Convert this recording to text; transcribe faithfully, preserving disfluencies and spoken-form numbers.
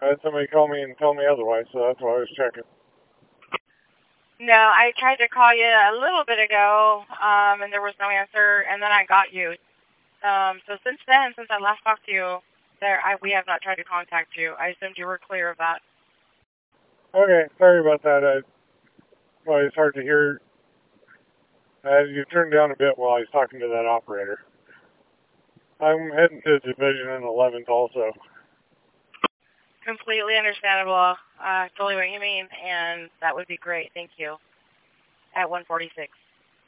I had somebody call me and tell me otherwise, so that's why I was checking. No, I tried to call you a little bit ago, um, and there was no answer, and then I got you. Um, so since then, since I last talked to you, there I, we have not tried to contact you. I assumed you were clear of that. Okay, sorry about that. I, well, it's hard to hear. Uh, you turned down a bit while I was talking to that operator. I'm heading to Division in eleventh also. Completely understandable. Uh, totally what you mean, and that would be great. Thank you. At one forty-six.